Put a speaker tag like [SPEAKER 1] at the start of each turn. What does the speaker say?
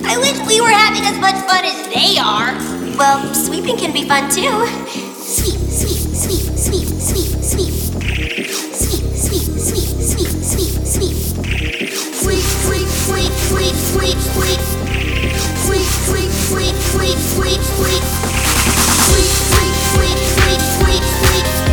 [SPEAKER 1] I wish we were having as much fun as they are. Well, sweeping can be fun too. Sweep, sweep, sweep, sweep, sweep, sweep. Sweep, sweep, sweep, sweep, sweep, sweep. Sweep, sweep, sweep, sweep, sweep, sweep. Sweep, sweep, sweep, sweep, sweep, sweep. Sweep, sweep, sweep, sweep, sweep, sweep.